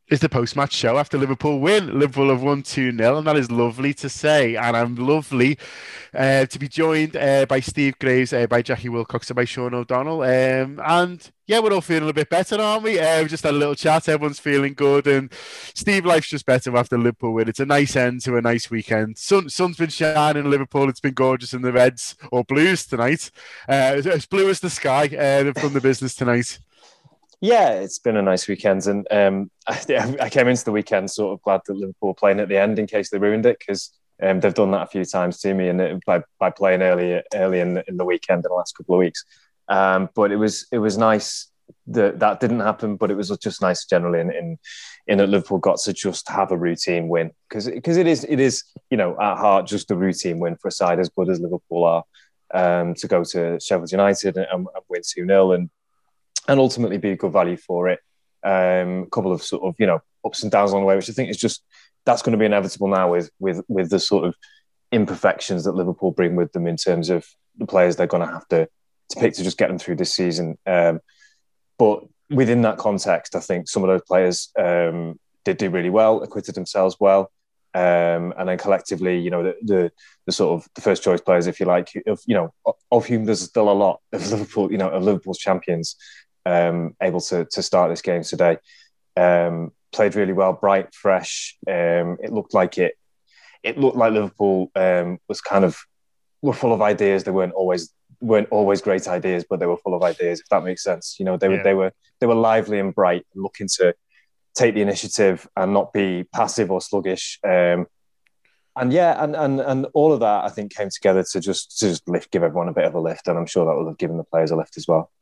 is the post-match show after Liverpool win. Liverpool have won 2-0, and that is lovely to say. And I'm lovely to be joined by Steve Graves, by Jackie Wilcox, and by Sean O'Donnell. And yeah, we're all feeling a bit better, aren't we? We just had a little chat. Everyone's feeling good. And Steve, life's just better after Liverpool win. It's a nice end to a nice weekend. Sun's been shining in Liverpool. It's been gorgeous in the Reds or Blues tonight. It's blue as the sky. They've done the business tonight. Yeah, it's been a nice weekend, and I came into the weekend sort of glad that Liverpool were playing at the end in case they ruined it, because they've done that a few times to me, and by playing early in the weekend in the last couple of weeks. But it was nice that didn't happen, but it was just nice generally in that Liverpool got to just have a routine win, because it is at heart just a routine win for a side as good as Liverpool are, to go to Sheffield United and win 2-0 and ultimately be a good value for it. A couple of sort of, ups and downs along the way, which I think is just, that's going to be inevitable now with the sort of imperfections that Liverpool bring with them in terms of the players they're going to have to pick to just get them through this season. But within that context, I think some of those players did do really well, acquitted themselves well. And then collectively, the sort of the first choice players, if you like, of whom there's still a lot of Liverpool, of Liverpool's champions, able to start this game today. Played really well, bright, fresh. It looked like Liverpool was kind of were full of ideas. They weren't always great ideas, but they were full of ideas. If that makes sense, they were lively and bright, looking to take the initiative and not be passive or sluggish. And all of that, I think, came together to just give everyone a bit of a lift, and I'm sure that will have given the players a lift as well.